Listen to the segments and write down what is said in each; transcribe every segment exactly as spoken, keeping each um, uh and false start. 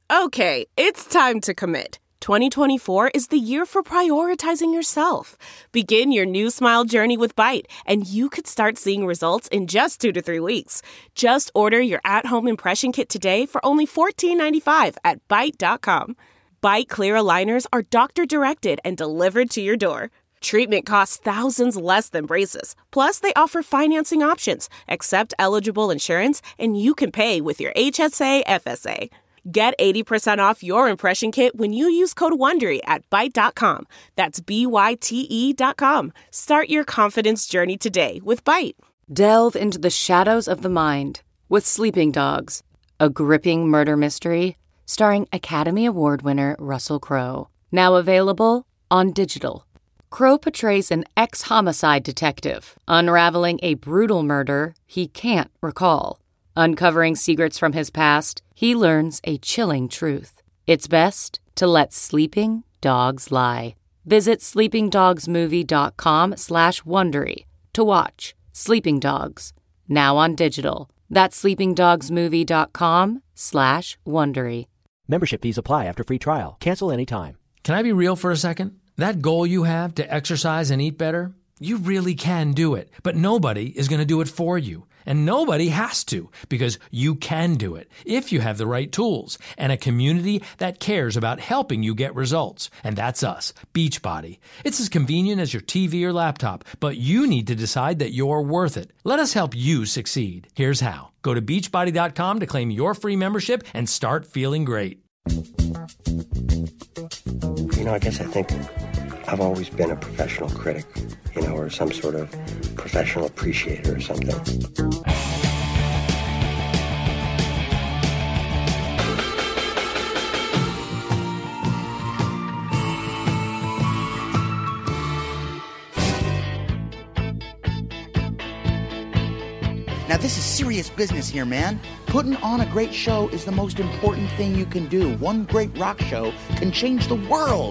Okay, it's time to commit. twenty twenty-four is the year for prioritizing yourself. Begin your new smile journey with Byte, and you could start seeing results in just two to three weeks. Just order your at-home impression kit today for only fourteen ninety-five at byte dot com. Byte clear aligners are doctor-directed and delivered to your door. Treatment costs thousands less than braces. Plus, they offer financing options, accept eligible insurance, and you can pay with your H S A F S A. Get eighty percent off your impression kit when you use code WONDERY at byte dot com. That's B Y T E dot com. Start your confidence journey today with Byte. Delve into the shadows of the mind with Sleeping Dogs, a gripping murder mystery starring Academy Award winner Russell Crowe. Now available on digital. Crowe portrays an ex-homicide detective unraveling a brutal murder he can't recall. Uncovering secrets from his past, he learns a chilling truth. It's best to let sleeping dogs lie. Visit sleepingdogsmovie.com slash Wondery to watch Sleeping Dogs, now on digital. That's sleepingdogsmovie.com slash Wondery. Membership fees apply after free trial. Cancel anytime. Can I be real for a second? That goal you have to exercise and eat better, you really can do it. But nobody is going to do it for you. And nobody has to, because you can do it if you have the right tools and a community that cares about helping you get results. And that's us, Beachbody. It's as convenient as your T V or laptop, but you need to decide that you're worth it. Let us help you succeed. Here's how. Go to beachbody dot com to claim your free membership and start feeling great. You know, I guess I think I've always been a professional critic, you know, or some sort of professional appreciator or something. Now, this is serious business here, man. Putting on a great show is the most important thing you can do. One great rock show can change the world.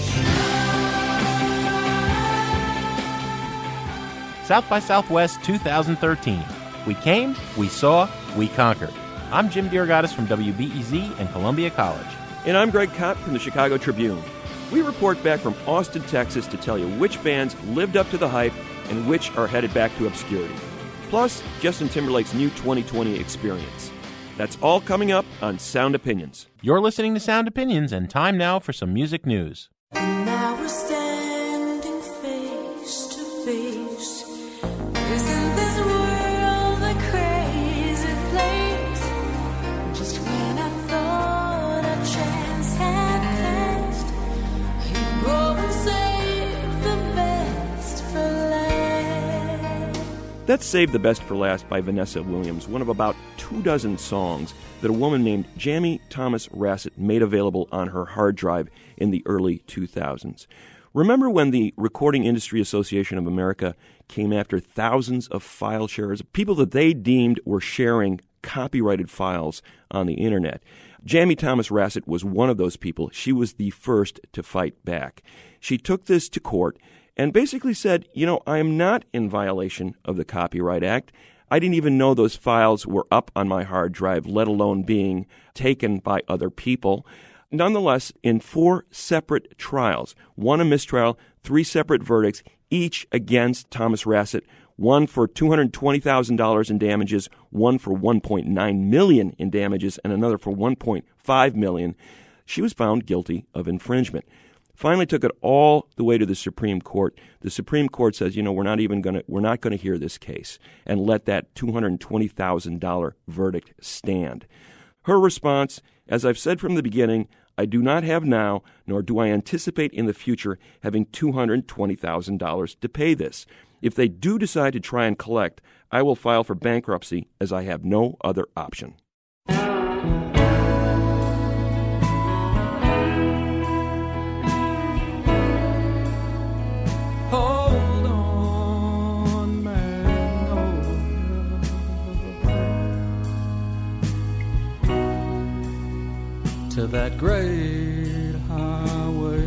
South by Southwest two thousand thirteen. We came, we saw, we conquered. I'm Jim DeRogatis from W B E Z and Columbia College. And I'm Greg Kopp from the Chicago Tribune. We report back from Austin, Texas to tell you which bands lived up to the hype and which are headed back to obscurity. Plus, Justin Timberlake's new twenty twenty experience. That's all coming up on Sound Opinions. You're listening to Sound Opinions, and time now for some music news. And now we're standing face to face. Isn't this world a crazy place? Just when I thought a chance had passed, you go and save the best for last. That's Save the Best for Last by Vanessa Williams, one of about two dozen songs that a woman named Jamie Thomas Rassett made available on her hard drive in the early two thousands. Remember when the Recording Industry Association of America came after thousands of file sharers, people that they deemed were sharing copyrighted files on the internet? Jamie Thomas Rassett was one of those people. She was the first to fight back. She took this to court and basically said, you know, I am not in violation of the Copyright Act. I didn't even know those files were up on my hard drive, let alone being taken by other people. Nonetheless, in four separate trials, one a mistrial, three separate verdicts, each against Thomas Rassett, one for two hundred twenty thousand dollars in damages, one for one point nine million dollars in damages, and another for one point five million dollars, she was found guilty of infringement. Finally took it all the way to the Supreme Court. The Supreme Court says, you know, we're not even going to, we're not going to hear this case, and let that two hundred twenty thousand dollars verdict stand. Her response, as I've said from the beginning, I do not have now, nor do I anticipate in the future having two hundred twenty thousand dollars to pay this. If they do decide to try and collect, I will file for bankruptcy as I have no other option. Hold on, Magnolia, to that great highway.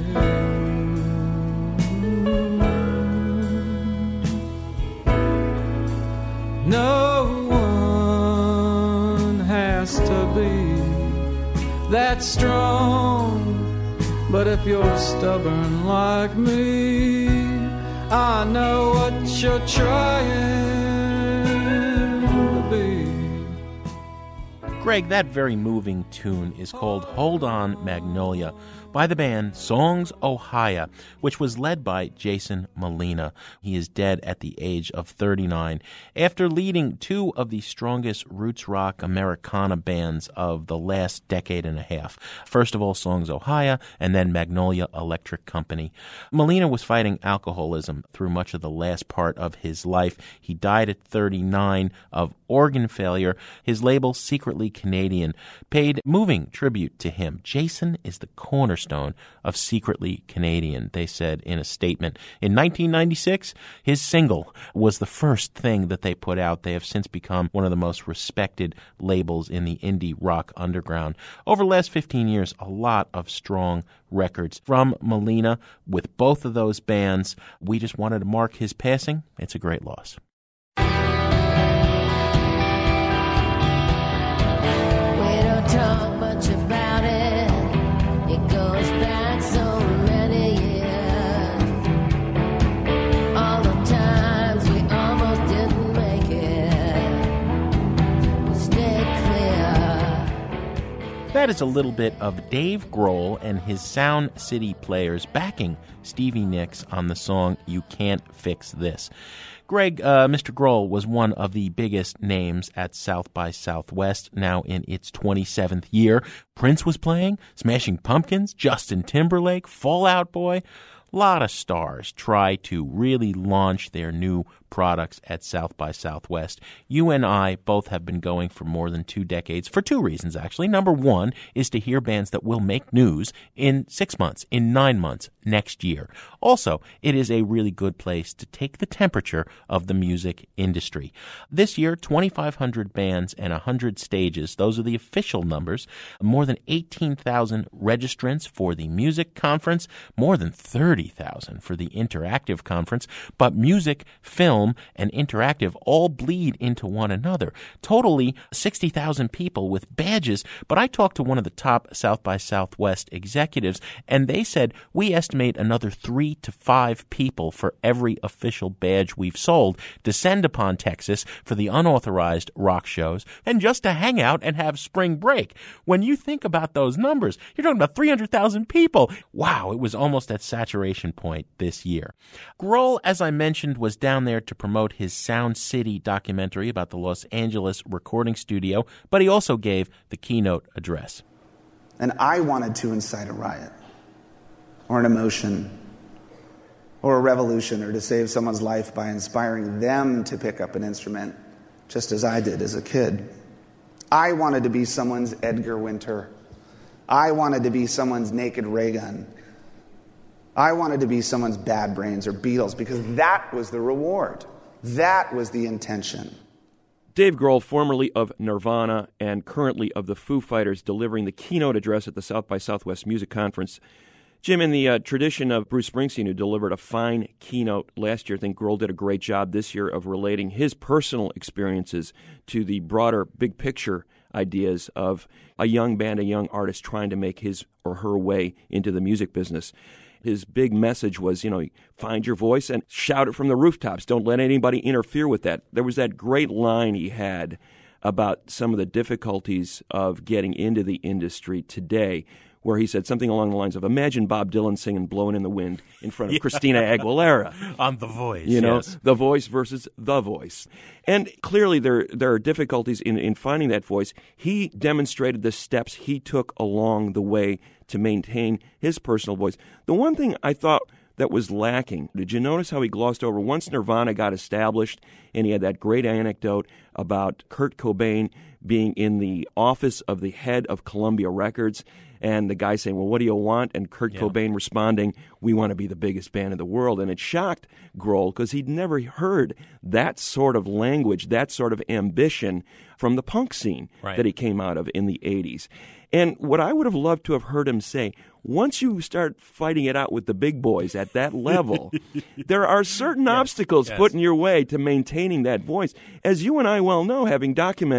No one has to be that that strong. But if you're stubborn like me, I know what you're trying to be. Greg, that very moving tune is called Hold On, Magnolia by the band Songs Ohia, which was led by Jason Molina. He is dead at the age of thirty-nine after leading two of the strongest roots rock Americana bands of the last decade and a half. First of all, Songs Ohia, and then Magnolia Electric Company. Molina was fighting alcoholism through much of the last part of his life. He died at thirty-nine of organ failure. His label, Secretly Canadian, paid moving tribute to him. Jason is the cornerstone of Secretly Canadian, they said in a statement. In nineteen ninety-six, his single was the first thing that they put out. They have since become one of the most respected labels in the indie rock underground. Over the last fifteen years, a lot of strong records from Molina with both of those bands. We just wanted to mark his passing. It's a great loss. Talk much about it. It goes back so many years. All the times we almost didn't make it. We stayed clear. That is a little bit of Dave Grohl and his Sound City Players backing Stevie Nicks on the song You Can't Fix This. Greg, uh, Mister Grohl was one of the biggest names at South by Southwest, now in its twenty-seventh year. Prince was playing, Smashing Pumpkins, Justin Timberlake, Fall Out Boy. A lot of stars try to really launch their new products at South by Southwest. You and I both have been going for more than two decades for two reasons, actually. Number one is to hear bands that will make news in six months, in nine months, next year. Also, it is a really good place to take the temperature of the music industry. This year, twenty-five hundred bands and one hundred stages. Those are the official numbers. More than eighteen thousand registrants for the music conference, more than thirty thousand for the interactive conference. But music, film, and interactive all bleed into one another. Totally sixty thousand people with badges. But I talked to one of the top South by Southwest executives, and they said we estimate another three to five people for every official badge we've sold descend upon Texas for the unauthorized rock shows and just to hang out and have spring break. When you think about those numbers, you're talking about three hundred thousand people. Wow, it was almost at saturation point this year. Grohl, as I mentioned, was down there to promote his Sound City documentary about the Los Angeles recording studio, but he also gave the keynote address. And I wanted to incite a riot, or an emotion, or a revolution, or to save someone's life by inspiring them to pick up an instrument, just as I did as a kid. I wanted to be someone's Edgar Winter. I wanted to be someone's Naked Raygun. I wanted to be someone's Bad Brains or Beatles, because that was the reward. That was the intention. Dave Grohl, formerly of Nirvana and currently of the Foo Fighters, delivering the keynote address at the South by Southwest Music Conference. Jim, in the uh, tradition of Bruce Springsteen, who delivered a fine keynote last year, I think Grohl did a great job this year of relating his personal experiences to the broader big picture ideas of a young band, a young artist trying to make his or her way into the music business. His big message was, you know, find your voice and shout it from the rooftops. Don't let anybody interfere with that. There was that great line he had about some of the difficulties of getting into the industry today, where he said something along the lines of, imagine Bob Dylan singing Blowin' in the Wind in front of yeah. Christina Aguilera. On The Voice, You know, yes. The Voice versus The Voice. And clearly there there are difficulties in, in finding that voice. He demonstrated the steps he took along the way to maintain his personal voice. The one thing I thought that was lacking, did you notice how he glossed over? Once Nirvana got established, and he had that great anecdote about Kurt Cobain being in the office of the head of Columbia Records, and the guy saying, well, what do you want? And Kurt yeah. Cobain responding, we want to be the biggest band in the world. And it shocked Grohl because he'd never heard that sort of language, that sort of ambition from the punk scene right. that he came out of in the eighties. And what I would have loved to have heard him say, once you start fighting it out with the big boys at that level, there are certain yes, obstacles yes. put in your way to maintaining that voice. As you and I well know, having documented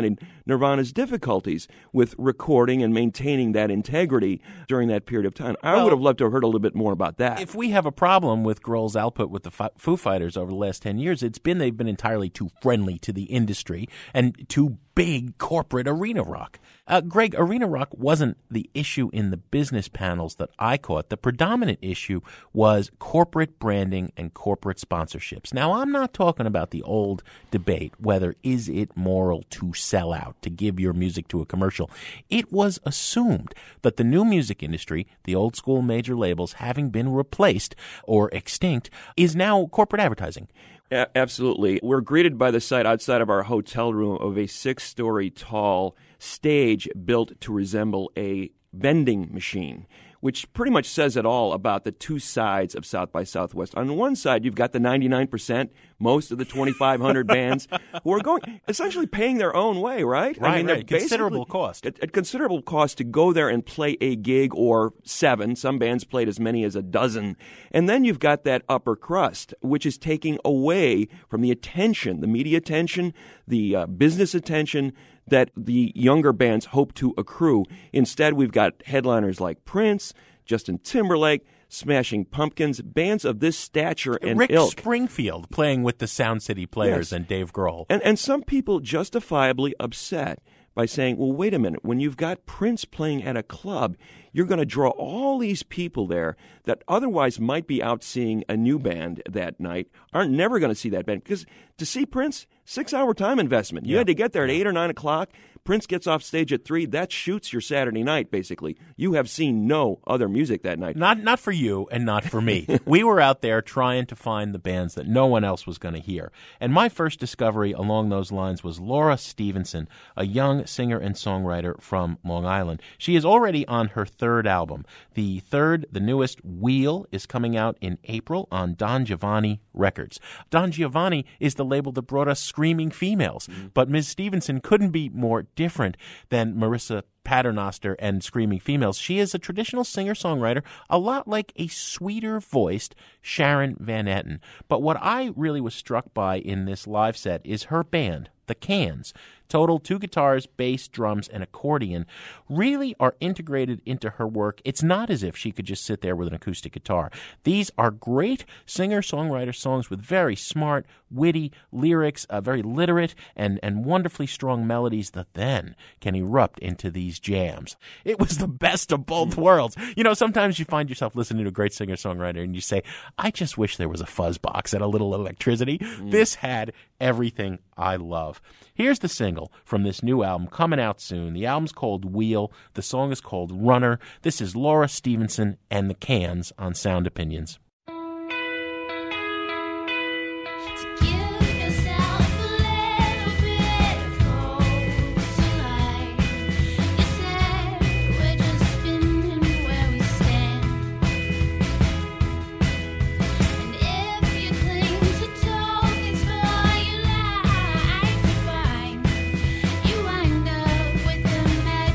Nirvana's difficulties with recording and maintaining that integrity during that period of time. I Well, would have loved to have heard a little bit more about that. If we have a problem with Grohl's output with the Fi- Foo Fighters over the last ten years, it's been they've been entirely too friendly to the industry and too big corporate arena rock. Uh, Greg, arena rock wasn't the issue in the business panels that I caught. The predominant issue was corporate branding and corporate sponsorships. Now, I'm not talking about the old debate whether is it moral to sell out, to give your music to a commercial. It was assumed that the new music industry, the old school major labels having been replaced or extinct, is now corporate advertising. A- absolutely. We're greeted by the sight outside of our hotel room of a six-story tall stage built to resemble a vending machine, which pretty much says it all about the two sides of South by Southwest. On one side, you've got the ninety-nine percent, most of the twenty-five hundred bands who are going, essentially paying their own way, right? Right, I mean, they're right. Considerable basically- cost. At, at considerable cost to go there and play a gig or seven. Some bands played as many as a dozen. And then you've got that upper crust, which is taking away from the attention, the media attention, the uh, business attention that the younger bands hope to accrue. Instead, we've got headliners like Prince, Justin Timberlake, Smashing Pumpkins, bands of this stature and Rick ilk. Springfield playing with the Sound City Players Yes. and Dave Grohl. And, and some people justifiably upset by saying, well, wait a minute, when you've got Prince playing at a club, you're going to draw all these people there that otherwise might be out seeing a new band that night, aren't never going to see that band. Because to see Prince, six-hour time investment. You Yeah. had to get there at eight or nine o'clock. Prince gets off stage at three. That shoots your Saturday night, basically. You have seen no other music that night. Not not for you and not for me. We were out there trying to find the bands that no one else was going to hear. And my first discovery along those lines was Laura Stevenson, a young singer and songwriter from Long Island. She is already on her third album. The third, the newest, Wheel, is coming out in April on Don Giovanni Records. Don Giovanni is the label that brought us Screaming Females. Mm. But Miz Stevenson couldn't be more different than Marissa Paternoster and Screaming Females. She is a traditional singer-songwriter, a lot like a sweeter-voiced Sharon Van Etten. But what I really was struck by in this live set is her band, The Cans. Total two guitars, bass, drums, and accordion really are integrated into her work. It's not as if she could just sit there with an acoustic guitar. These are great singer-songwriter songs with very smart, witty lyrics, uh, very literate, and, and wonderfully strong melodies that then can erupt into these jams. It was the best of both worlds. You know, sometimes you find yourself listening to a great singer-songwriter and you say, I just wish there was a fuzz box and a little electricity. Mm. This had everything I love. Here's the single from this new album coming out soon. The album's called Wheel. The song is called Runner. This is Laura Stevenson and the Cans on Sound Opinions.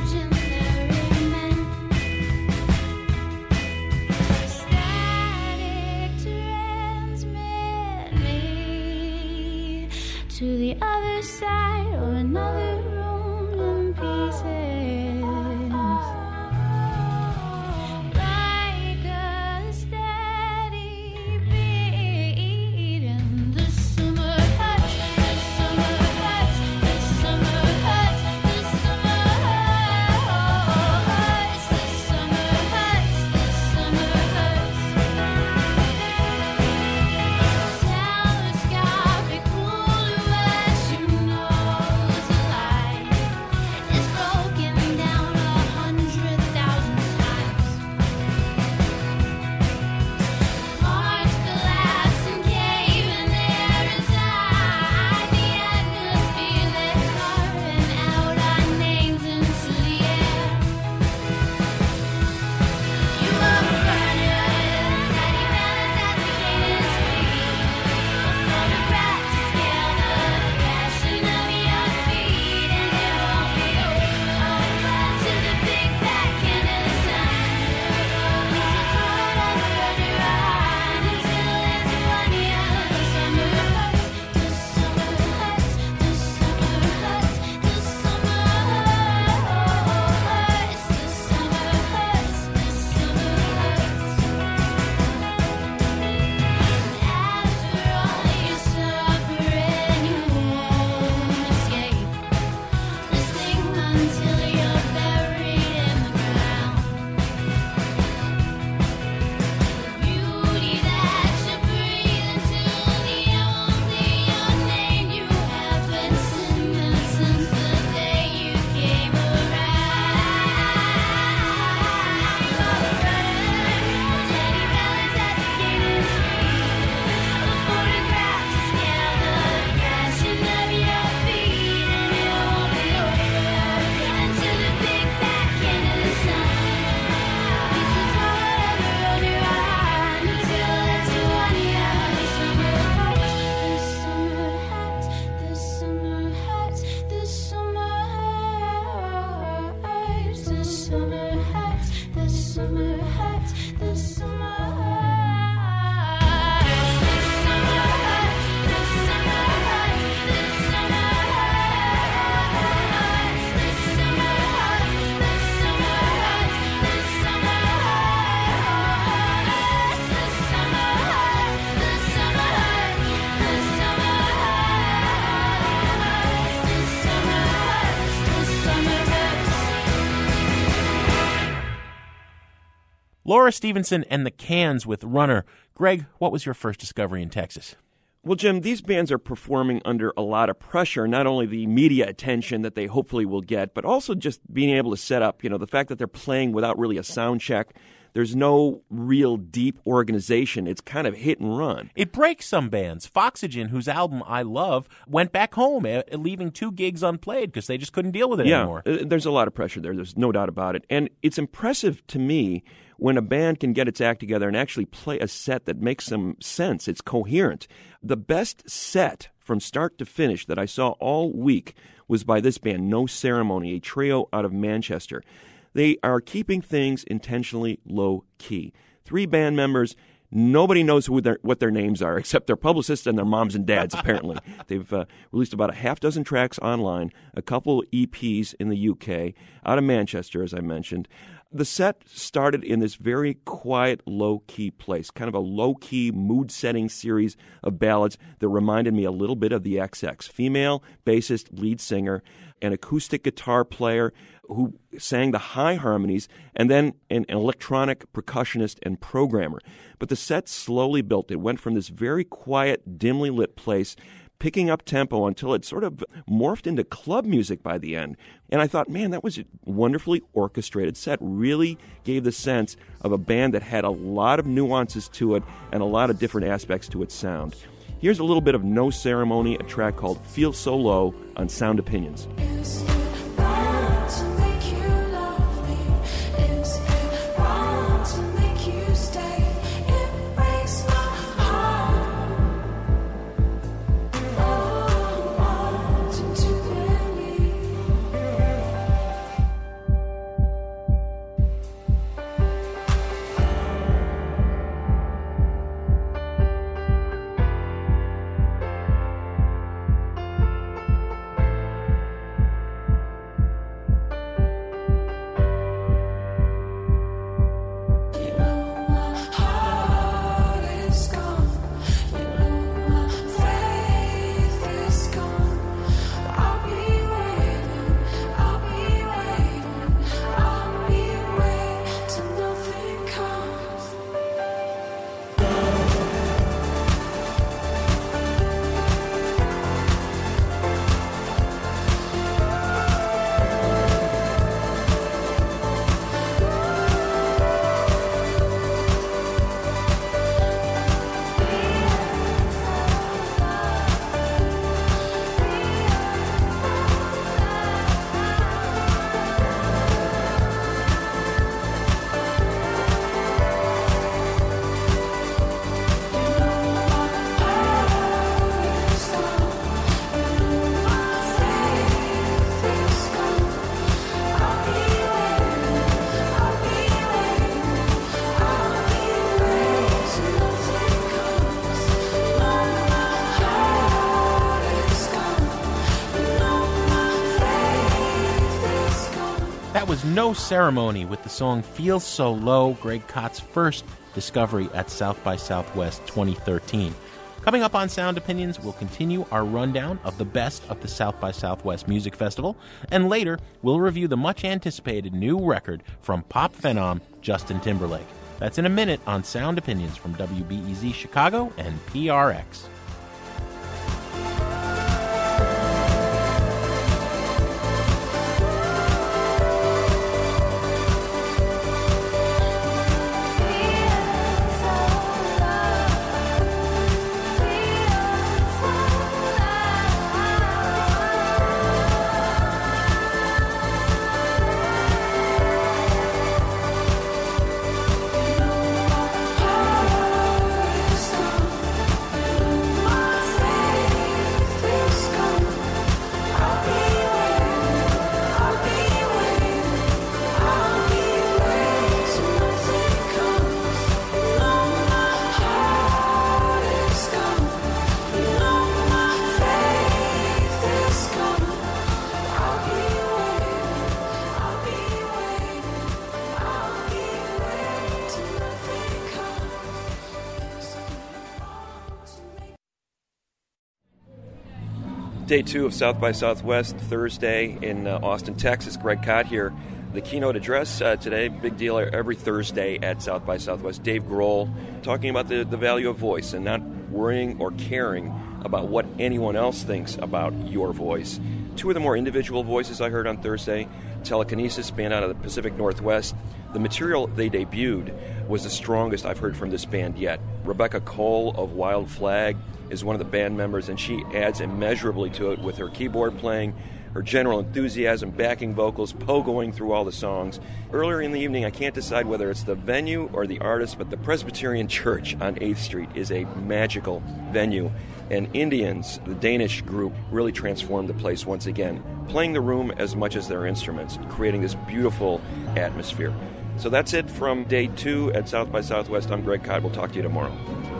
Started Laura Stevenson and the Cans with Runner. Greg, what was your first discovery in Texas? Well, Jim, these bands are performing under a lot of pressure, not only the media attention that they hopefully will get, but also just being able to set up, you know, the fact that they're playing without really a sound check. There's no real deep organization. It's kind of hit and run. It breaks some bands. Foxygen, whose album I love, went back home, uh, leaving two gigs unplayed because they just couldn't deal with it yeah, anymore. Uh, there's a lot of pressure there. There's no doubt about it. And it's impressive to me when a band can get its act together and actually play a set that makes some sense. It's coherent. The best set from start to finish that I saw all week was by this band, No Ceremony, a trio out of Manchester. They are keeping things intentionally low-key. Three band members. Nobody knows who their, what their names are except their publicists and their moms and dads, apparently. They've uh, released about a half dozen tracks online, a couple E Ps in the U K, out of Manchester, as I mentioned. The set started in this very quiet, low-key place, kind of a low-key, mood-setting series of ballads that reminded me a little bit of the X X. Female bassist, lead singer, an acoustic guitar player who sang the high harmonies, and then an, an electronic percussionist and programmer. But the set slowly built. It went from this very quiet, dimly lit place, picking up tempo until it sort of morphed into club music by the end. And I thought, man, that was a wonderfully orchestrated set. Really gave the sense of a band that had a lot of nuances to it and a lot of different aspects to its sound. Here's a little bit of No Ceremony, a track called Feel So Low on Sound Opinions. That was No Ceremony with the song Feel So Low, Greg Kott's first discovery at South by Southwest twenty thirteen. Coming up on Sound Opinions, we'll continue our rundown of the best of the South by Southwest Music Festival, and later we'll review the much-anticipated new record from pop phenom Justin Timberlake. That's in a minute on Sound Opinions from W B E Z Chicago and P R X. Day two of South by Southwest, Thursday in uh, Austin, Texas. Greg Kott here. The keynote address uh, today, big deal every Thursday at South by Southwest. Dave Grohl talking about the, the value of voice and not worrying or caring about what anyone else thinks about your voice. Two of the more individual voices I heard on Thursday, Telekinesis, band out of the Pacific Northwest. The material they debuted was the strongest I've heard from this band yet. Rebecca Cole of Wild Flag is one of the band members, and she adds immeasurably to it with her keyboard playing, her general enthusiasm, backing vocals, pogoing through all the songs. Earlier in the evening, I can't decide whether it's the venue or the artist, but the Presbyterian Church on eighth Street is a magical venue. And Indians, the Danish group, really transformed the place once again, playing the room as much as their instruments, creating this beautiful atmosphere. So that's it from day two at South by Southwest. I'm Greg Kot. We'll talk to you tomorrow.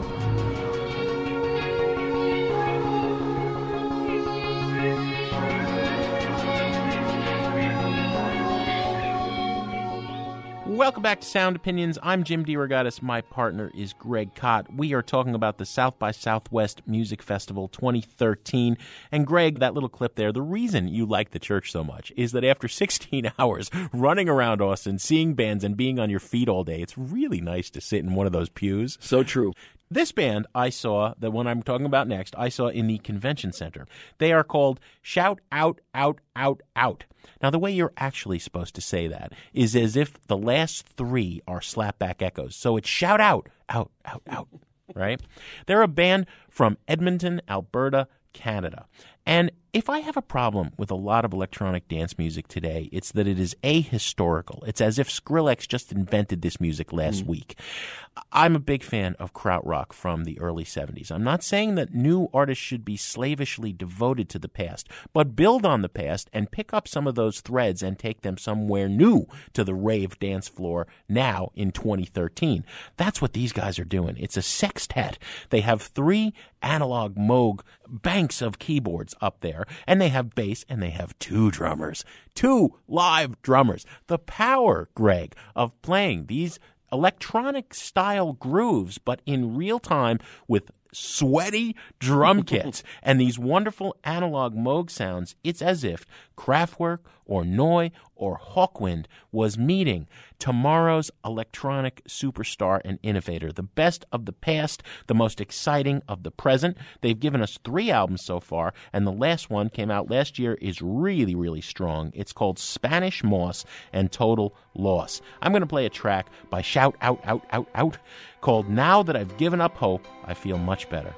Welcome back to Sound Opinions. I'm Jim DeRogatis. My partner is Greg Kot. We are talking about the South by Southwest Music Festival twenty thirteen. And Greg, that little clip there, the reason you like the church so much is that after sixteen hours running around Austin, seeing bands and being on your feet all day, it's really nice to sit in one of those pews. So true. This band I saw, the one I'm talking about next, I saw in the convention center. They are called Shout Out, Out, Out, Out. Now, the way you're actually supposed to say that is as if the last three are slapback echoes. So it's shout out, out, out, out, right? They're a band from Edmonton, Alberta, Canada. And if I have a problem with a lot of electronic dance music today, it's that it is ahistorical. It's as if Skrillex just invented this music last mm. week. I'm a big fan of krautrock from the early seventies. I'm not saying that new artists should be slavishly devoted to the past, but build on the past and pick up some of those threads and take them somewhere new to the rave dance floor now in twenty thirteen. That's what these guys are doing. It's a sextet. They have three analog Moog banks of keyboards up there, and they have bass, and they have two drummers, two live drummers. The power, Greg, of playing these electronic-style grooves, but in real time with sweaty drum kits and these wonderful analog Moog sounds, it's as if Kraftwerk or Neu or Hawkwind was meeting tomorrow's electronic superstar and innovator, the best of the past, the most exciting of the present. They've given us three albums so far, and the last one came out last year is really, really strong. It's called Spanish Moss and Total Loss. I'm going to play a track by Shout Out, Out, Out, Out called Now That I've Given Up Hope, I Feel Much Better.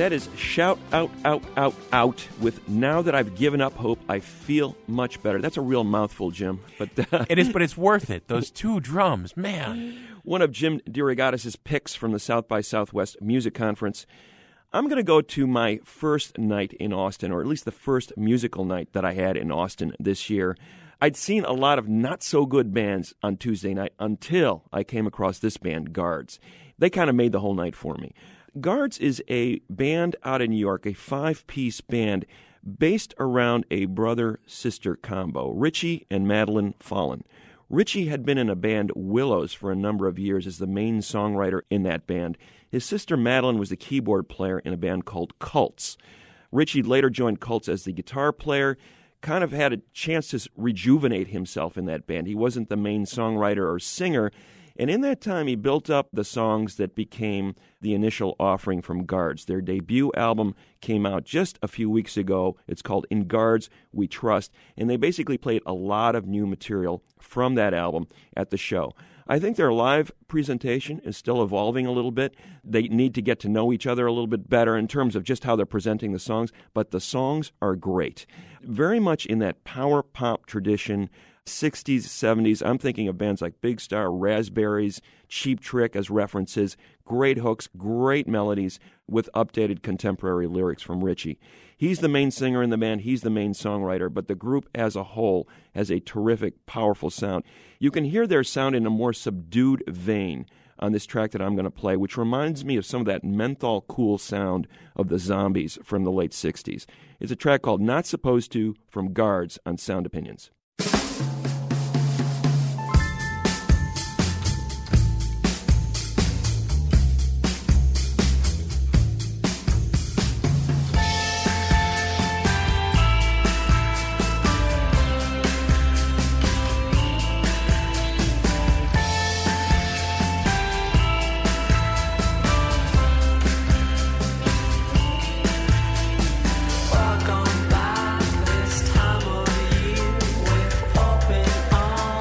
That is Shout Out, Out, Out, Out with Now That I've Given Up Hope, I Feel Much Better. That's a real mouthful, Jim. But uh, It is, but it's worth it. Those two drums, man. One of Jim DeRogatis' picks from the South by Southwest Music Conference. I'm going to go to my first night in Austin, or at least the first musical night that I had in Austin this year. I'd seen a lot of not-so-good bands on Tuesday night until I came across this band, Guards. They kind of made the whole night for me. Guards is a band out of New York, a five-piece band based around a brother-sister combo, Richie and Madeline Fallon. Richie had been in a band, Willows, for a number of years as the main songwriter in that band. His sister Madeline was the keyboard player in a band called Cults. Richie later joined Cults as the guitar player, kind of had a chance to rejuvenate himself in that band. He wasn't the main songwriter or singer, and in that time he built up the songs that became the initial offering from Guards. Their debut album came out just a few weeks ago. It's called In Guards We Trust, and they basically played a lot of new material from that album at the show. I think their live presentation is still evolving a little bit. They need to get to know each other a little bit better in terms of just how they're presenting the songs, but the songs are great. Very much in that power pop tradition, sixties, seventies. I'm thinking of bands like Big Star, Raspberries, Cheap Trick as references, great hooks, great melodies with updated contemporary lyrics from Richie. He's the main singer in the band, he's the main songwriter, but the group as a whole has a terrific, powerful sound. You can hear their sound in a more subdued vein on this track that I'm going to play, which reminds me of some of that menthol cool sound of the Zombies from the late sixties. It's a track called Not Supposed To from Guards on Sound Opinions. Welcome back this time of year with open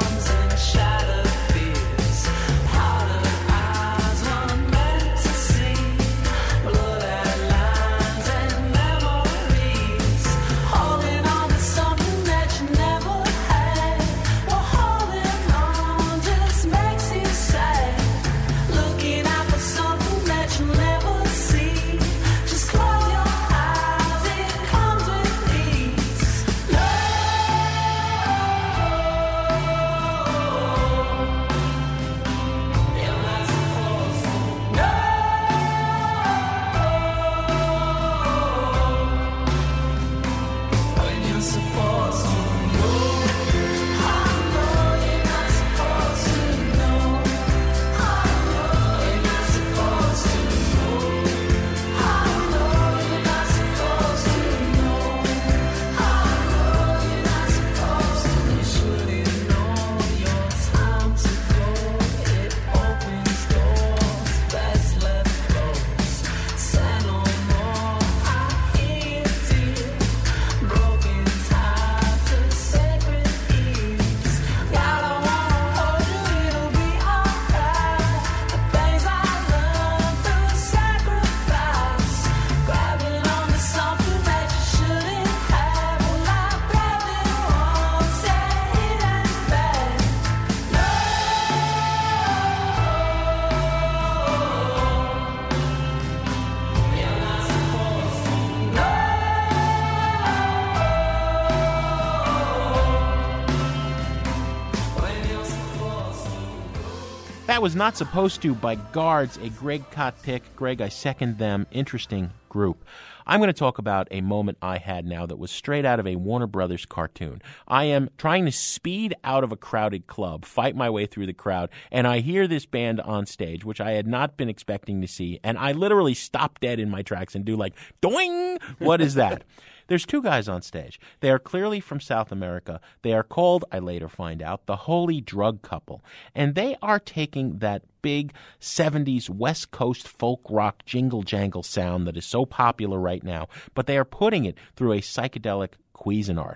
That was Not Supposed To by Guards, a Greg Kot pick. Greg, I second them. Interesting group. I'm going to talk about a moment I had now that was straight out of a Warner Brothers cartoon. I am trying to speed out of a crowded club, fight my way through the crowd, and I hear this band on stage, which I had not been expecting to see, and I literally stop dead in my tracks and do like, doing! What is that? There's two guys on stage. They are clearly from South America. They are called, I later find out, the Holy Drug Couple. And they are taking that big seventies West Coast folk rock jingle-jangle sound that is so popular right now, but they are putting it through a psychedelic Cuisinart.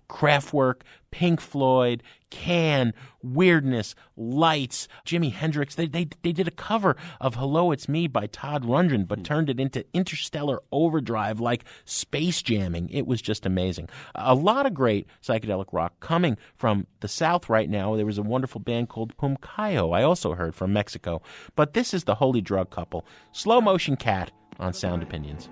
Kraftwerk, Pink Floyd, Can, Weirdness, Lights, Jimi Hendrix. They, they they did a cover of Hello, It's Me by Todd Rundgren, but turned it into Interstellar Overdrive, like space jamming. It was just amazing. A lot of great psychedelic rock coming from the South right now. There was a wonderful band called Pumcayo I also heard from Mexico. But this is the Holy Drug Couple, Slow Motion Cat on Sound Opinions.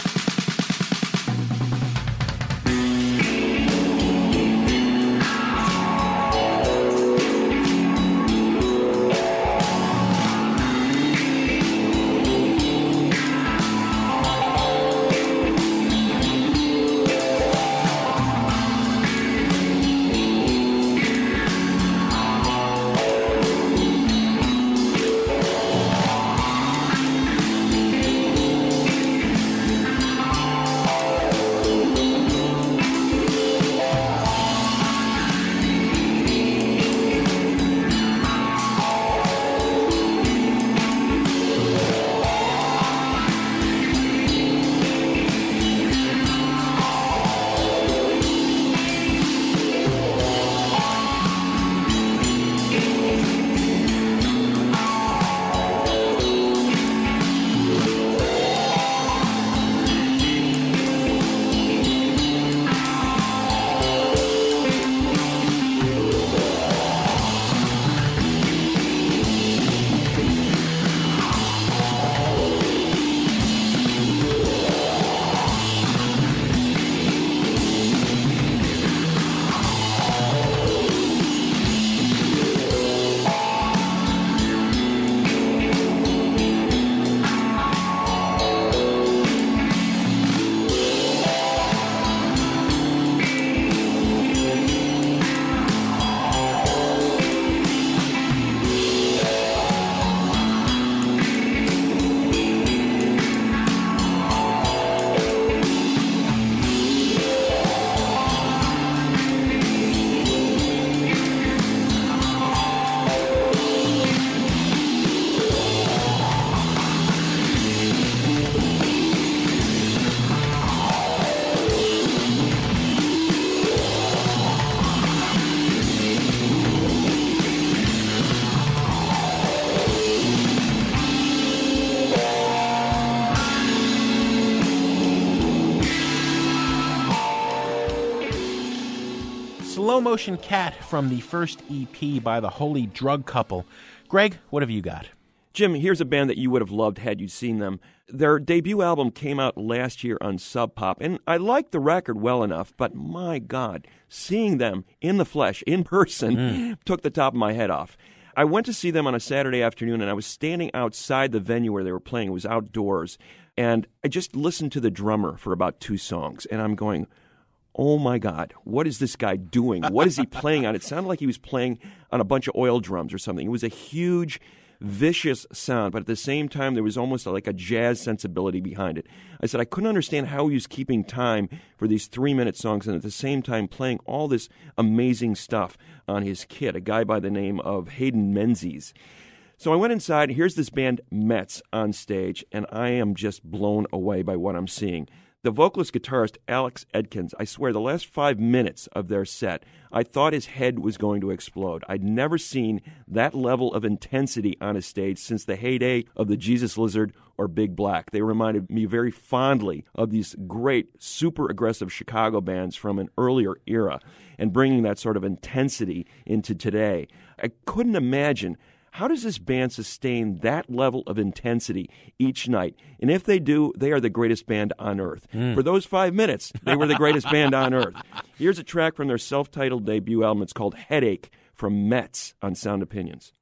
Slow Motion Cat from the first E P by the Holy Drug Couple. Greg, what have you got? Jim, here's a band that you would have loved had you seen them. Their debut album came out last year on Sub Pop, and I liked the record well enough, but my God, seeing them in the flesh, in person, mm. took the top of my head off. I went to see them on a Saturday afternoon, and I was standing outside the venue where they were playing. It was outdoors, and I just listened to the drummer for about two songs, and I'm going, oh my God, what is this guy doing? What is he playing on? It sounded like he was playing on a bunch of oil drums or something. It was a huge, vicious sound, but at the same time, there was almost like a jazz sensibility behind it. I said I couldn't understand how he was keeping time for these three-minute songs and at the same time playing all this amazing stuff on his kit, a guy by the name of Hayden Menzies. So I went inside. Here's this band Mets on stage, and I am just blown away by what I'm seeing. The vocalist-guitarist Alex Edkins, I swear, the last five minutes of their set, I thought his head was going to explode. I'd never seen that level of intensity on a stage since the heyday of the Jesus Lizard or Big Black. They reminded me very fondly of these great, super aggressive Chicago bands from an earlier era and bringing that sort of intensity into today. I couldn't imagine, how does this band sustain that level of intensity each night? And if they do, they are the greatest band on earth. Mm. For those five minutes, they were the greatest band on earth. Here's a track from their self-titled debut album. It's called Headache from Mets on Sound Opinions.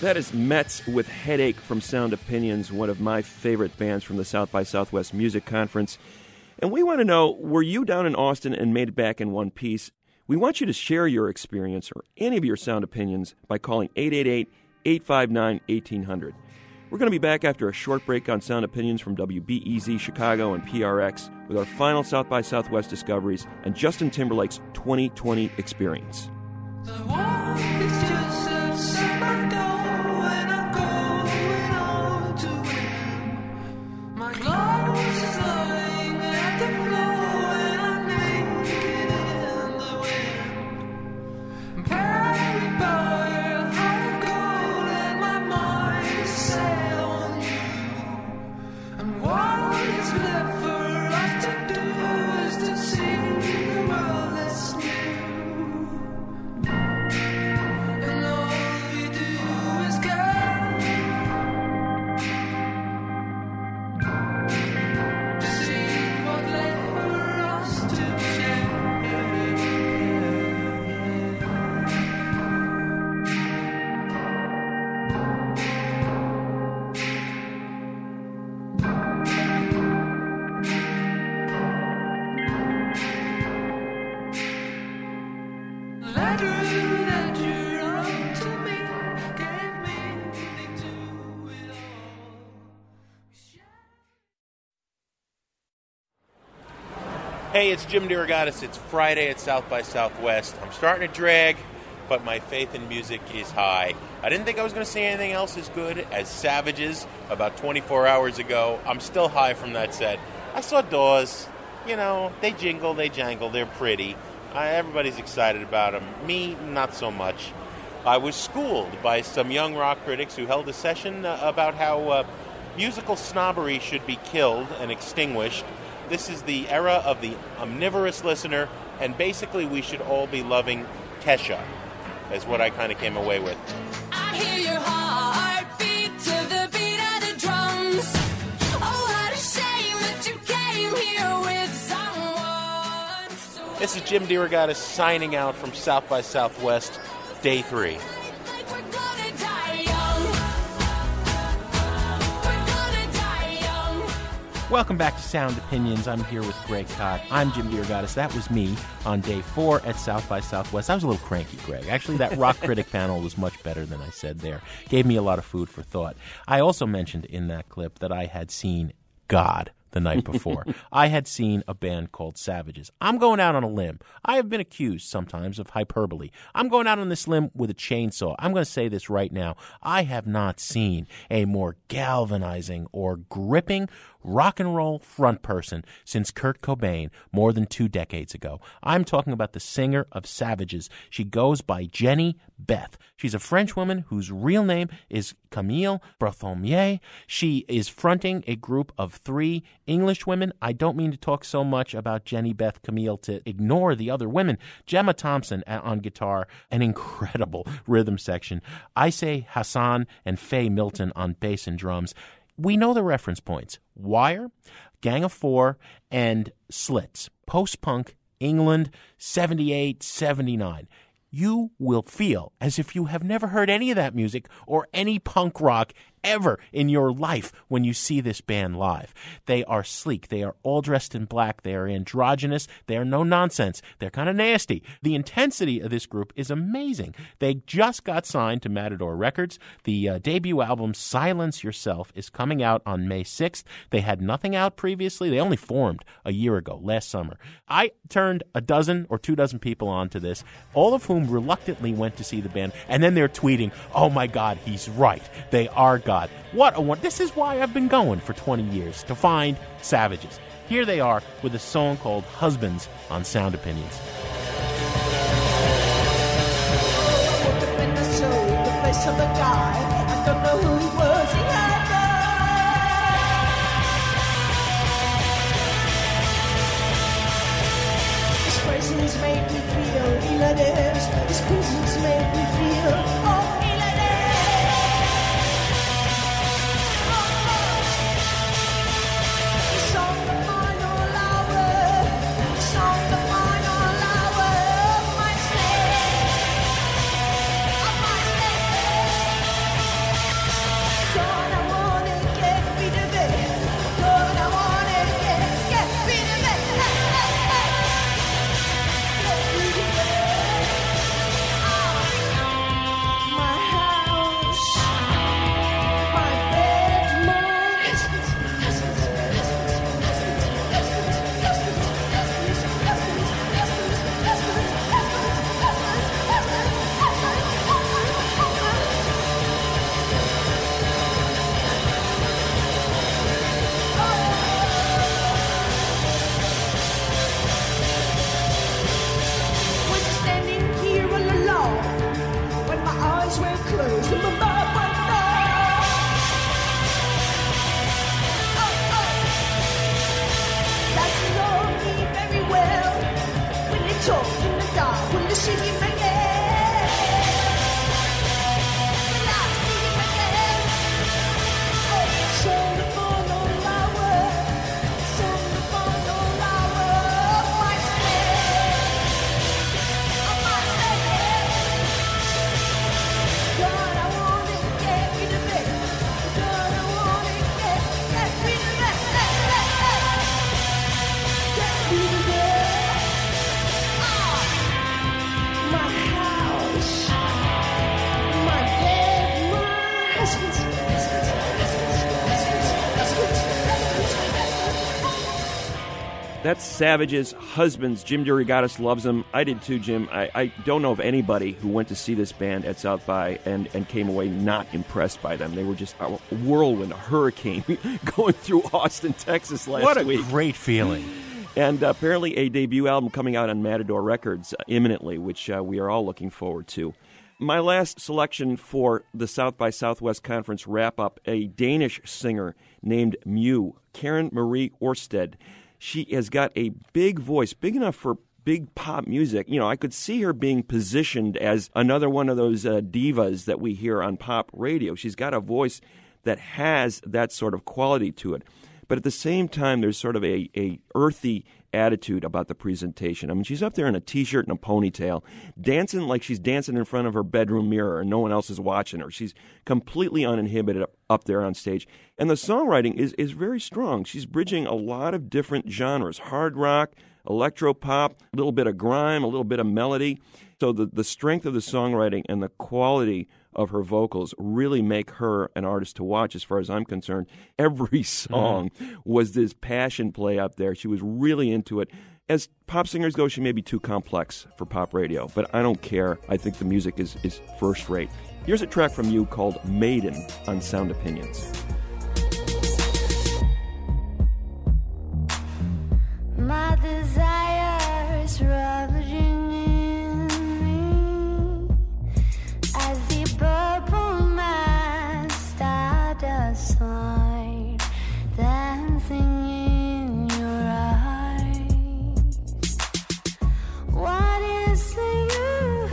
That is Mets with Headache from Sound Opinions, one of my favorite bands from the South by Southwest Music Conference. And we want to know, were you down in Austin and made it back in one piece? We want you to share your experience or any of your sound opinions by calling eight eight eight, eight five nine, one eight zero zero. We're going to be back after a short break on Sound Opinions from W B E Z Chicago and P R X with our final South by Southwest discoveries and Justin Timberlake's twenty twenty experience. The walk is just outside my door, and I'm going on to win. My clothes is lying at the floor, and I'm naked in the wind. I'm carried by a heart of gold, and my mind is set on you. And what is left for us to do is to see the world that's new. And all we do is care. See what left for us to share. Letter that you wrote to me gave meaning to it all. Hey, it's Jim DeRogatis. It's Friday at South by Southwest. I'm starting to drag, but my faith in music is high. I didn't think I was going to see anything else as good as Savages about twenty-four hours ago. I'm still high from that set. I saw Dawes. You know, they jingle, they jangle, they're pretty. Uh, everybody's excited about them. Me, not so much. I was schooled by some young rock critics who held a session uh, about how uh, musical snobbery should be killed and extinguished. This is the era of the omnivorous listener, and basically we should all be loving Kesha, is what I kind of came away with. I hear your heart beat to the beat of the drums. Oh, what a shame that you came here with someone. So This is Jim DeRogatis signing out from South by Southwest, Day three. like we're gonna die young. We're gonna die young. Welcome back to Sound Opinions. I'm here with Greg Kot. I'm Jim DeRogatis. That was me on day four at South by Southwest. I was a little cranky, Greg. Actually, that rock critic panel was much better than I said there. Gave me a lot of food for thought. I also mentioned in that clip that I had seen God the night before. I had seen a band called Savages. I'm going out on a limb. I have been accused sometimes of hyperbole. I'm going out on this limb with a chainsaw. I'm going to say this right now. I have not seen a more galvanizing or gripping rock and roll front person since Kurt Cobain more than two decades ago. I'm talking about the singer of Savages. She goes by Jenny Beth. She's a French woman whose real name is Camille Berthomier. She is fronting a group of three English women. I don't mean to talk so much about Jenny Beth Camille to ignore the other women. Gemma Thompson on guitar, an incredible rhythm section. Aiseh Hassan and Faye Milton on bass and drums. We know the reference points. Wire, Gang of Four, and Slits. Post-punk, England, seventy-eight, seventy-nine. You will feel as if you have never heard any of that music or any punk rock ever in your life when you see this band live. They are sleek. They are all dressed in black. They are androgynous. They are no nonsense. They're kind of nasty. The intensity of this group is amazing. They just got signed to Matador Records. The uh, debut album, Silence Yourself, is coming out on May sixth. They had nothing out previously. They only formed a year ago, last summer. I turned a dozen or two dozen people onto this, all of whom reluctantly went to see the band, and then they're tweeting, oh my God, he's right. They are God. What a one. This is why I've been going for twenty years, to find Savages. Here they are with a song called Husbands on Sound Opinions. I woke up in the soul, the place of the guy. I don't know who he was, he had died. His presence made me feel elatives. His presence made me feel oh, elatives. Song the final hour, song the final hour. That's Savage's Husbands. Jim DeRogatis loves them. I did too, Jim. I, I don't know of anybody who went to see this band at South by and, and came away not impressed by them. They were just a whirlwind, a hurricane going through Austin, Texas last what a week. Great feeling. And uh, apparently a debut album coming out on Matador Records uh, imminently, which uh, we are all looking forward to. My last selection for the South by Southwest Conference wrap-up, a Danish singer named Mew, Karen Marie Orsted. She has got a big voice, big enough for big pop music. You know, I could see her being positioned as another one of those uh, divas that we hear on pop radio. She's got a voice that has that sort of quality to it. But at the same time, there's sort of a, a earthy attitude about the presentation. I mean, she's up there in a T-shirt and a ponytail, dancing like she's dancing in front of her bedroom mirror and no one else is watching her. She's completely uninhibited up, up there on stage. And the songwriting is, is very strong. She's bridging a lot of different genres, hard rock, electro-pop, a little bit of grime, a little bit of melody. So the, the strength of the songwriting and the quality of her vocals really make her an artist to watch as far as I'm concerned. Every song mm. was this passion play up there. She was really into it. As pop singers go, she may be too complex for pop radio, but I don't care. I think the music is, is first rate. Here's a track from you called Maiden on Sound Opinions. My desire is ravaging in me as the purple man stardust light dancing in your eyes. What is the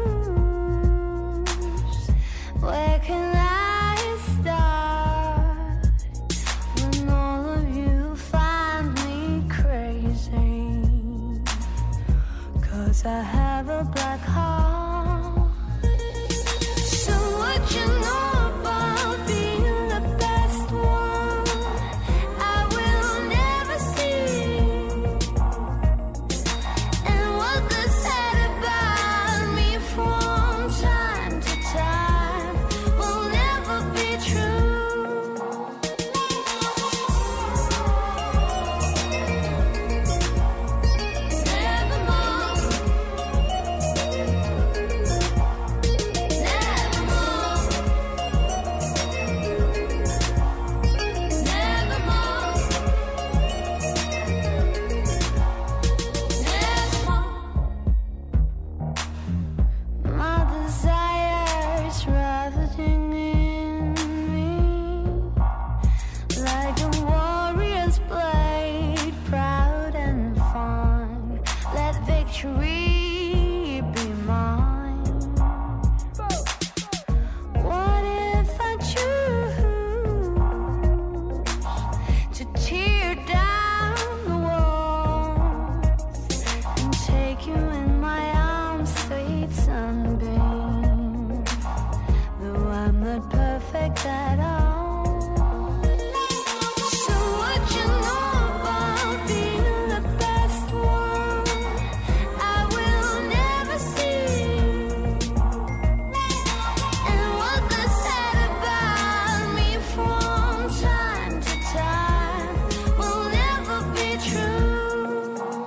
use? Where can I start when all of you find me crazy? 'Cause I have a black heart. So what you know about being the best one, I will never see. And what they said about me from time to time will never be true. My desire is ravaging in me like a warrior's blade, proud and fine. Let victory be mine. What if I choose to tear down the walls and take you in my arms, sweet sunbeam? Though I'm not perfect at all. So what you know about being the best one, I will never see. And what they said about me from time to time will never be true.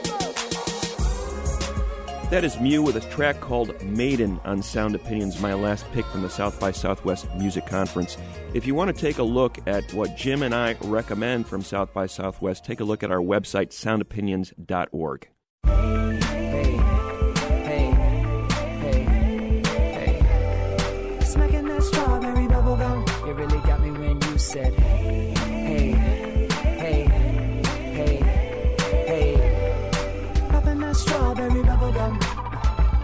That is Mew with a track called Maiden on Sound Opinions, my last pick from the South by Southwest Music Conference. If you want to take a look at what Jim and I recommend from South by Southwest, take a look at our website, sound opinions dot org. Smacking that strawberry bubble gum. You really got me when you said, hey, hey, hey, hey, hey. Popping that strawberry bubble gum.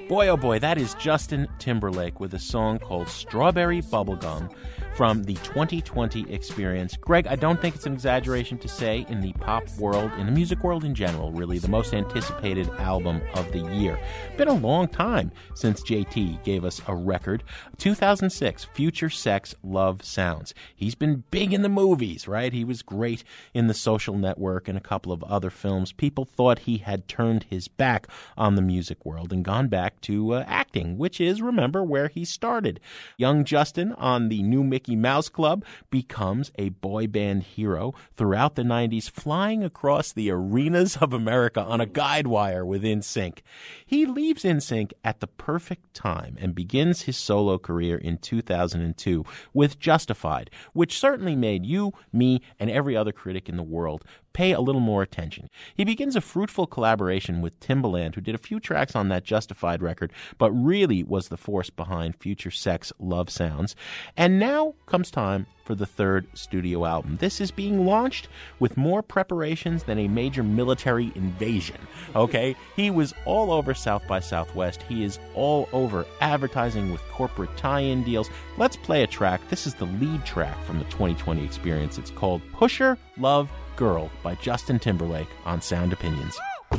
Boy, oh boy, that is Justin Timberlake with a song called Strawberry Bubblegum from the twenty twenty Experience. Greg, I don't think it's an exaggeration to say in the pop world, in the music world in general, really, the most anticipated album of the year. Been a long time since J T gave us a record. two thousand six, Future Sex Love Sounds. He's been big in the movies, right? He was great in The Social Network and a couple of other films. People thought he had turned his back on the music world and gone back to uh, acting, which is, remember, where he started. Young Justin on the new Mickey Mouse Club becomes a boy band hero throughout the nineties, flying across the arenas of America on a guide wire with N Sync. He leaves N Sync at the perfect time and begins his solo career in two thousand two with Justified, which certainly made you, me, and every other critic in the world pay a little more attention. He begins a fruitful collaboration with Timbaland, who did a few tracks on that Justified record, but really was the force behind Future Sex Love Sounds. And now comes time for the third studio album. This is being launched with more preparations than a major military invasion, okay? He was all over South by Southwest. He is all over advertising with corporate tie-in deals. Let's play a track. This is the lead track from the twenty twenty Experience. It's called Pusher Love Girl by Justin Timberlake on Sound Opinions.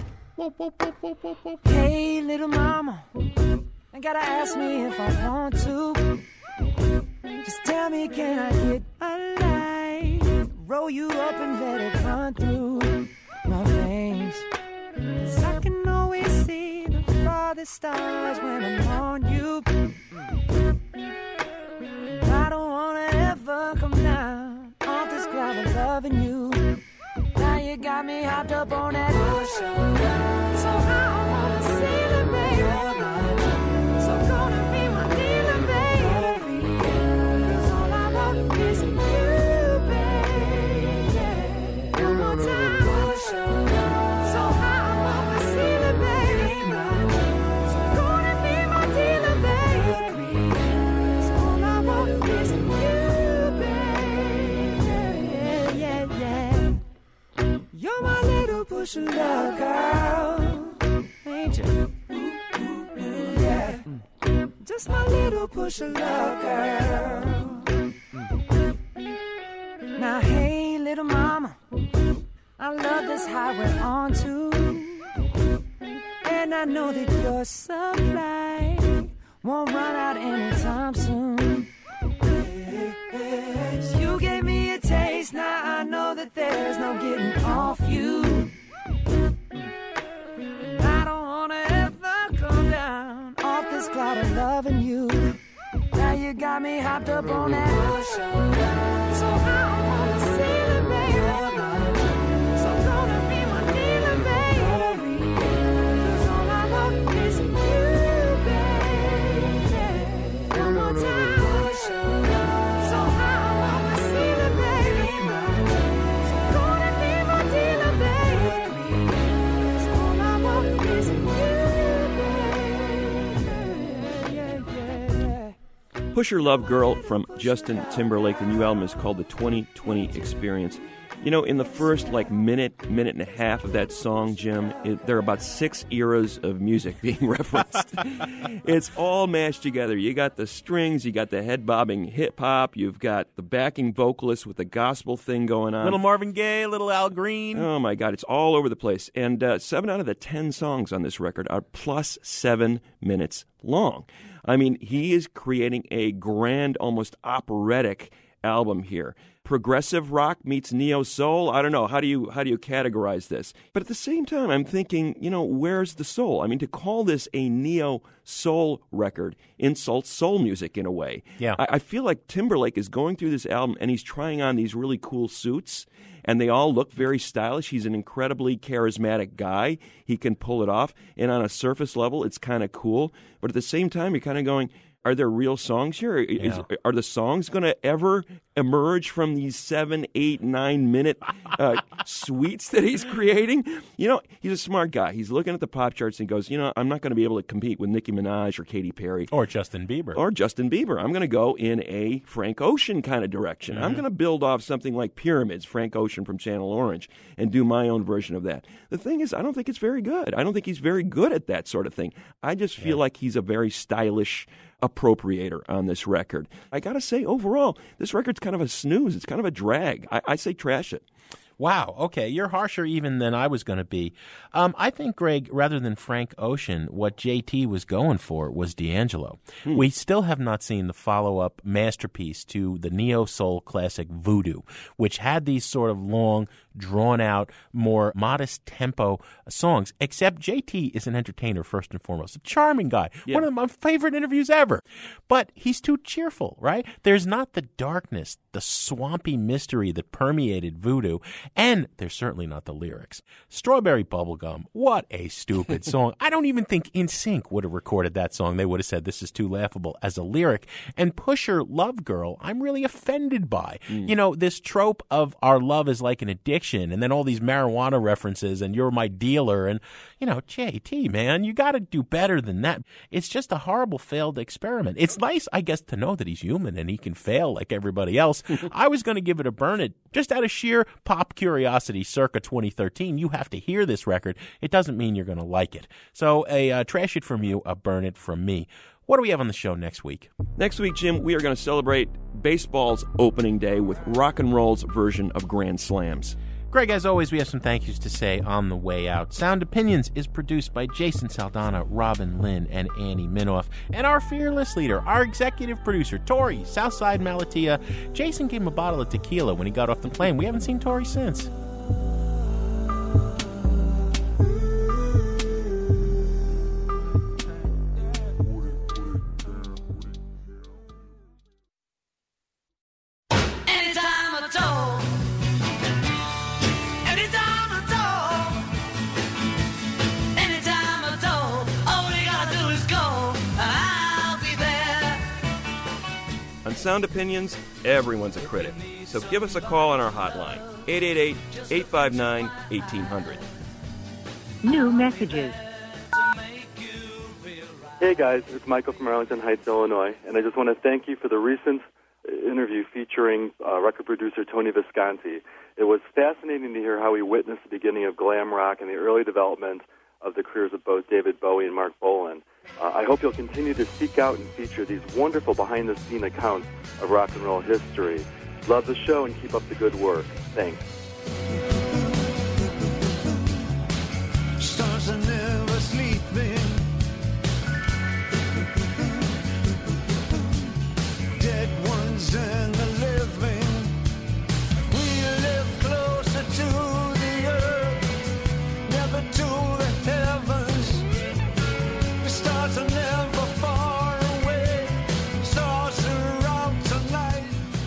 Hey, little mama, I gotta ask me if I want to. Just tell me, can I get a light? Roll you up and let it run through my veins. 'Cause I can always see the farthest stars when I'm on you. I don't wanna ever come down off this cloud of loving you. Now you got me hopped up on that bush. So I wanna see the baby. So gonna be my dealer, baby. 'Cause all I want is you, baby. One more time. So I wanna see the baby. So gonna be my dealer, baby. 'Cause all I want is you, baby. Yeah, yeah, yeah. You're my little pusher love girl, ain't you? Yeah, just my little pusher love girl. Now hey little mama, I love this highway on to, and I know that your supply won't run out anytime soon. You gave me a taste, now I know that there's no getting off you. I don't wanna ever come down off this cloud of loving you. Now you got me hopped up on that bush. So I wanna see the baby. So gonna be my dealer, baby. 'Cause all I want is you, baby. One more time. So I wanna see the baby. So gonna be my dealer, baby. 'Cause all I want is you, baby. Yeah, yeah, yeah. Pusher Love Girl from Justin Timberlake. The new album is called The twenty twenty Experience. You know, in the first, like, minute, minute and a half of that song, Jim, it, there are about six eras of music being referenced. It's all mashed together. You got the strings, you got the head-bobbing hip-hop, you've got the backing vocalist with the gospel thing going on. Little Marvin Gaye, little Al Green. Oh, my God, it's all over the place. And uh, seven out of the ten songs on this record are plus seven minutes long. I mean, he is creating a grand, almost operatic album here. Progressive rock meets neo soul. I don't know. How do you how do you categorize this? But at the same time, I'm thinking, you know, where's the soul? I mean, to call this a neo soul record insults soul music in a way. Yeah. I, I feel like Timberlake is going through this album and he's trying on these really cool suits, and they all look very stylish. He's an incredibly charismatic guy. He can pull it off, and on a surface level, it's kind of cool. But at the same time, you're kind of going, are there real songs here? Is, Yeah. Are the songs going to ever emerge from these seven, eight, nine minute uh, suites that he's creating? You know, he's a smart guy. He's looking at the pop charts and goes, you know, I'm not going to be able to compete with Nicki Minaj or Katy Perry. Or Justin Bieber. Or Justin Bieber. I'm going to go in a Frank Ocean kind of direction. Mm-hmm. I'm going to build off something like Pyramids, Frank Ocean from Channel Orange, and do my own version of that. The thing is, I don't think it's very good. I don't think he's very good at that sort of thing. I just feel Yeah. like he's a very stylish appropriator on this record. I got to say, overall, this record's kind of a snooze. It's kind of a drag. I, I say trash it. Wow. Okay. You're harsher even than I was going to be. Um, I think, Greg, rather than Frank Ocean, what J T was going for was D'Angelo. Hmm. We still have not seen the follow-up masterpiece to the neo-soul classic Voodoo, which had these sort of long, drawn-out, more modest tempo songs, except J T is an entertainer first and foremost. A charming guy. Yeah. One of my favorite interviews ever. But he's too cheerful, right? There's not the darkness, the swampy mystery that permeated Voodoo. And there's certainly not the lyrics. Strawberry Bubblegum, what a stupid song. I don't even think N Sync would have recorded that song. They would have said this is too laughable as a lyric. And Pusher, Love Girl, I'm really offended by. Mm. You know, this trope of our love is like an addiction, and then all these marijuana references, and you're my dealer, and, you know, J T, man, you got to do better than that. It's just a horrible failed experiment. It's nice, I guess, to know that he's human and he can fail like everybody else. I was going to give it a burn it just out of sheer pop curiosity circa twenty thirteen. You have to hear this record. It doesn't mean you're going to like it. So a uh, trash it from you, a burn it from me. What do we have on the show next week? Next week, Jim, we are going to celebrate baseball's opening day with rock and roll's version of Grand Slams. Greg, as always, we have some thank yous to say on the way out. Sound Opinions is produced by Jason Saldana, Robin Lynn, and Annie Minoff. And our fearless leader, our executive producer, Tori, Southside Malatia. Jason gave him a bottle of tequila when he got off the plane. We haven't seen Tori since. On Sound Opinions, everyone's a critic. So give us a call on our hotline, eight eight eight, eight five nine, one eight hundred. New messages. Hey guys, it's Michael from Arlington Heights, Illinois, and I just want to thank you for the recent interview featuring uh, record producer Tony Visconti. It was fascinating to hear how he witnessed the beginning of glam rock and the early development of the careers of both David Bowie and Mark Bolan. Uh, I hope you'll continue to seek out and feature these wonderful behind-the-scene accounts of rock and roll history. Love the show and keep up the good work. Thanks. Stars are never sleeping. Dead ones and the living. We live closer to the earth, never to the heavens. The stars are never far away. Stars are out tonight.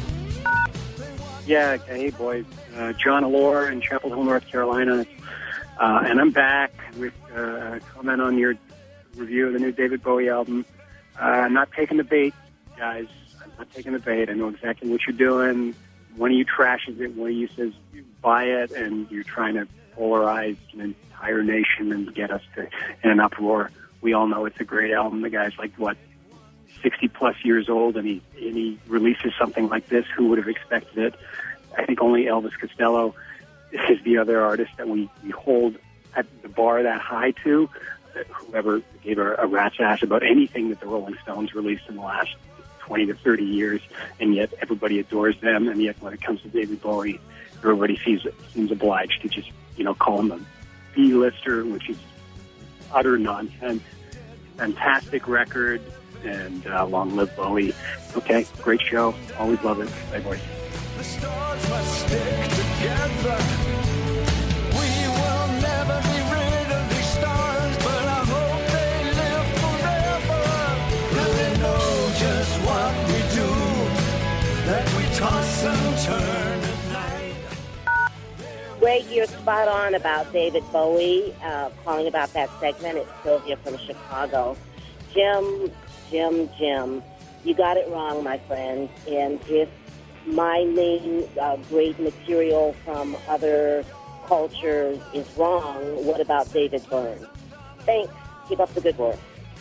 Yeah, hey boys, uh, John Allure in Chapel Hill, North Carolina, uh, and I'm back with uh, a comment on your review of the new David Bowie album. Uh, I'm not taking the bait, guys. I'm not taking the bait. I know exactly what you're doing. One of you trashes it, one of you says you buy it, and you're trying to polarize an entire nation and get us to in an uproar. We all know it's a great album. The guy's like, what, sixty plus years old, and he and he releases something like this. Who would have expected it? I think only Elvis Costello is the other artist that we, we hold at the bar that high to. Whoever gave a, a rat's ass about anything that the Rolling Stones released in the last twenty to thirty years, and yet everybody adores them. And yet, when it comes to David Bowie, everybody seems seems obliged to just you know call him a B-lister, which is utter nonsense. Fantastic record. And uh, long live Bowie. Okay, great show. Always love it. Bye, boys. The stars must stick together. We will never be rid of these stars, but I hope they live forever. And they know just what we do, that we toss and turn at night. Greg, you're spot on about David Bowie. Uh, calling about that segment, it's Sylvia from Chicago. Jim Jim, Jim, you got it wrong, my friend. And if minding uh, great material from other cultures is wrong, what about David Byrne? Thanks. Keep up the good work.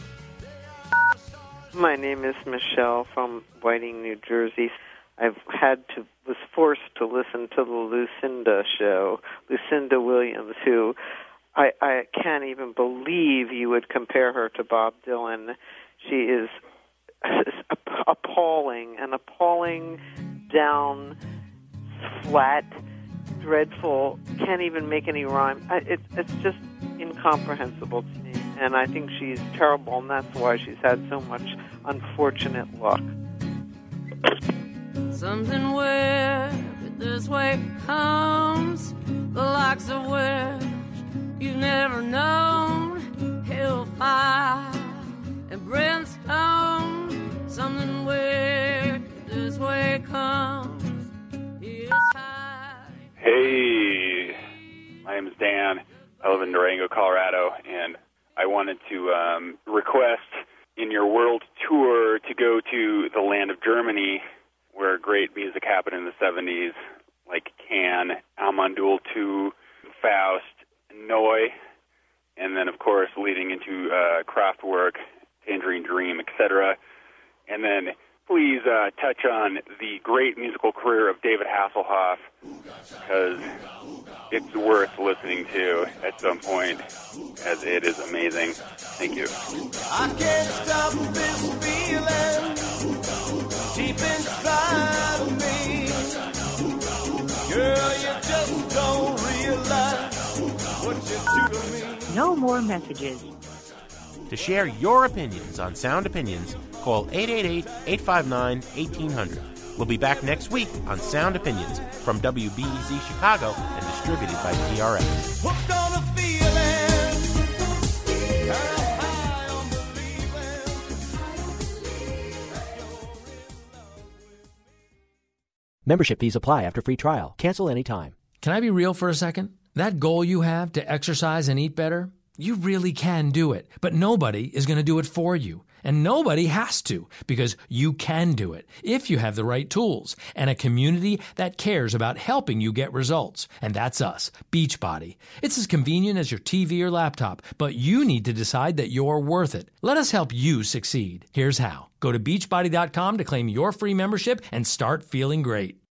My name is Michelle from Whiting, New Jersey. I've had to was forced to listen to the Lucinda show, Lucinda Williams, who I, I can't even believe you would compare her to Bob Dylan. She is appalling, an appalling, down, flat, dreadful, can't even make any rhyme. I, it, it's just incomprehensible to me, and I think she's terrible, and that's why she's had so much unfortunate luck. Something weird, but this way comes the likes of which you've never known. Hellfire and brimstone. Something weird, but this way comes. Here's high. Hey, my name is Dan. I live in Durango, Colorado, and I wanted to um, request in your world tour to go to the land of Germany, where great music happened in the seventies, like Can, Almandul two, Faust, Neu, and then, of course, leading into uh, Kraftwerk, Tangerine Dream, et cetera. And then please uh, touch on the great musical career of David Hasselhoff, because it's worth listening to at some point, as it is amazing. Thank you. I can't stop this feeling deep inside of me. Girl, you just don't realize what you do to me. No more messages. To share your opinions on Sound Opinions, call eight eight eight, eight five nine, one eight hundred. We'll be back next week on Sound Opinions from W B E Z Chicago and distributed by T R X. Hooked on a feeling. Membership fees apply after free trial. Cancel anytime. Can I be real for a second? That goal you have to exercise and eat better, you really can do it, but nobody is going to do it for you. And nobody has to, because you can do it if you have the right tools and a community that cares about helping you get results. And that's us, Beachbody. It's as convenient as your T V or laptop, but you need to decide that you're worth it. Let us help you succeed. Here's how. Go to beachbody dot com to claim your free membership and start feeling great.